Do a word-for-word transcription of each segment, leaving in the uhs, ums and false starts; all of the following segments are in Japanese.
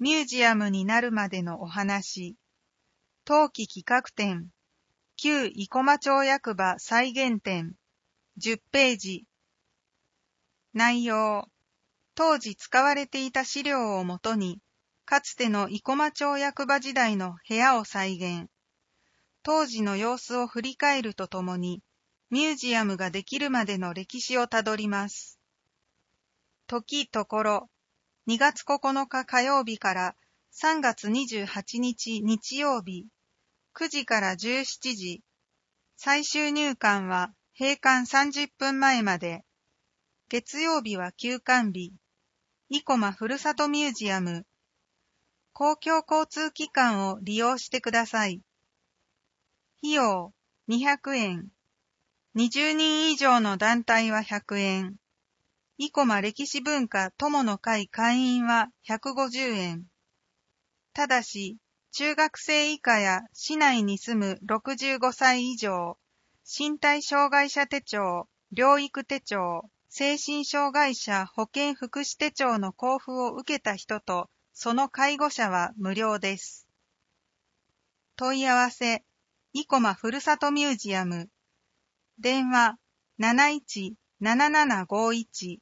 ミュージアムになるまでのお話。冬季企画展。旧生駒町役場再現展。じゅっページ。内容。当時使われていた資料をもとに、かつての生駒町役場時代の部屋を再現。当時の様子を振り返るとともに、ミュージアムができるまでの歴史をたどります。時ところ、にがつここのか火曜日からさんがつにじゅうはちにち日曜日、くじからじゅうしちじ、最終入館は閉館さんじゅっぷんまえまで、月曜日は休館日、生駒ふるさとミュージアム、公共交通機関を利用してください。費用にひゃくえん、にじゅうにん以上の団体はひゃくえん、生駒歴史文化友の会会員はひゃくごじゅうえん。ただし、中学生以下や市内に住むろくじゅうごさい以上、身体障害者手帳、療育手帳、精神障害者保健福祉手帳の交付を受けた人と、その介護者は無料です。問い合わせ、生駒ふるさとミュージアム。電話 なないちななななごいち。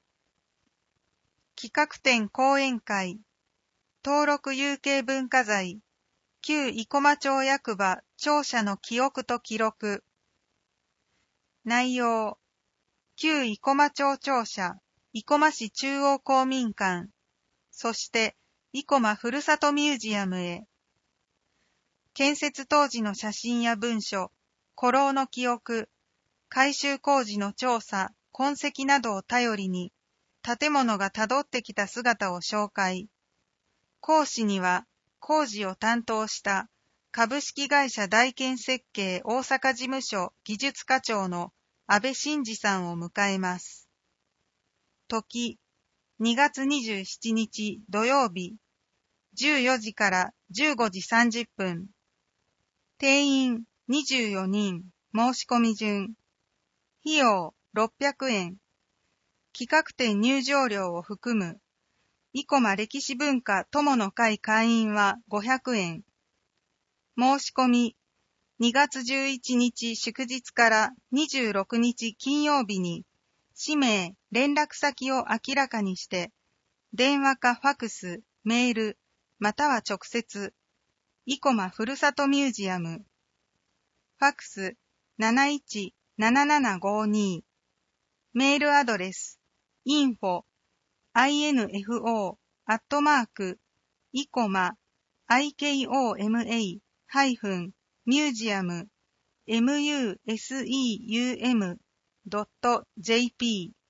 企画展講演会。登録有形文化財。旧生駒町役場庁舎の記憶と記録。内容。旧生駒町庁舎、生駒市中央公民館、そして生駒ふるさとミュージアムへ。建設当時の写真や文書、古老の記憶、改修工事の調査、痕跡などを頼りに、建物がたどってきた姿を紹介。講師には、工事を担当した株式会社大建設計大阪事務所技術課長の安倍晋二さんを迎えます。時、にがつにじゅうしちにち土曜日、じゅうよじからじゅうごじさんじゅっぷん。定員にじゅうよにん、申し込み順。費用ろっぴゃくえん。企画展入場料を含む。生駒歴史文化友の会会員はごひゃくえん。申し込み、にがつじゅういちにち祝日からにじゅうろくにち金曜日に、氏名、連絡先を明らかにして、電話かファクス、メール、または直接、生駒ふるさとミュージアム。ファクス なないちななななごに。メールアドレス、インフォ、info、アットマーク、生駒、ikoma、ハイフン、ミュージアム、museum ドット ジェーピー